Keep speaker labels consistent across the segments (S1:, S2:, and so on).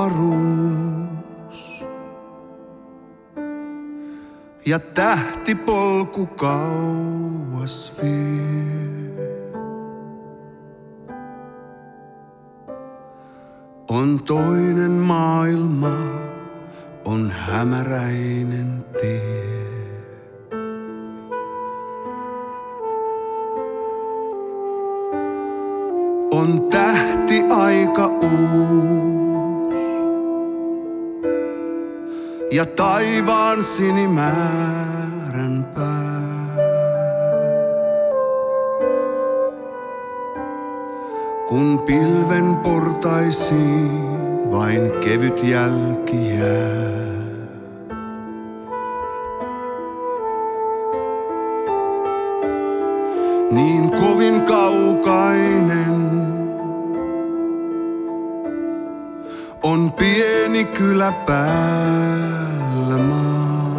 S1: avaruus ja tähtipolku kauas vie. On toinen maailma, on hämäräinen tie. On tähti aika uus ja taivaan sinimäärän pää. Kun pilven portaisiin vain kevyt jälki jää. Niin kovin kaukainen on pieni kylä päällä maa.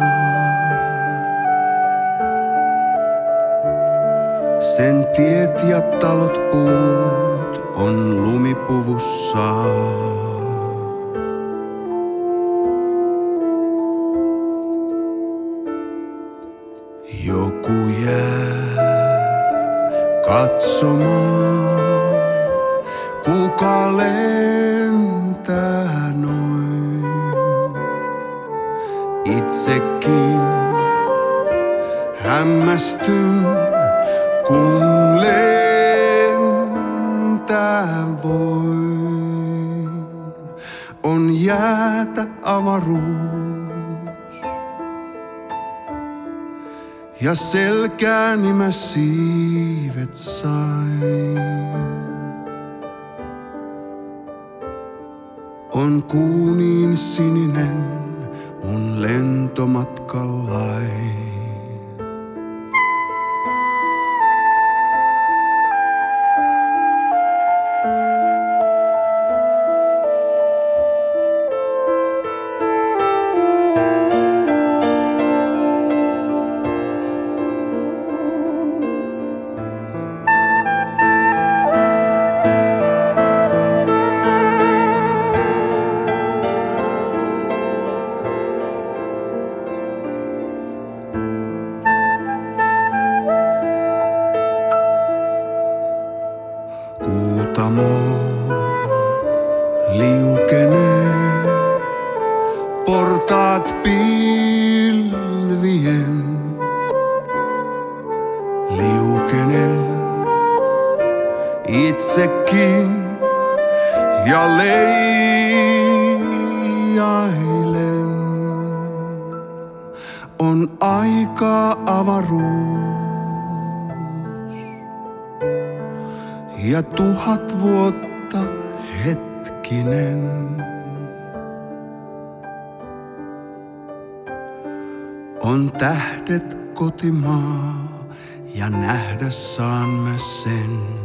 S1: Sen tiet ja talot puut on lumipuvussaan. Joku jää katsomaan, kuka lentää noin. Itsekin hämmästyn, kun lentää voin. On jäätä avaruus ja selkääni mä siivet sain. On kuu niin sininen mun lentomatkallai. Kuutamo liukenee, portaat pilvien. Liukenen itsekin ja leijailen. On aikaa avaruus ja 1000 vuotta hetkinen. On tähdet kotimaa ja nähdä saan mä sen.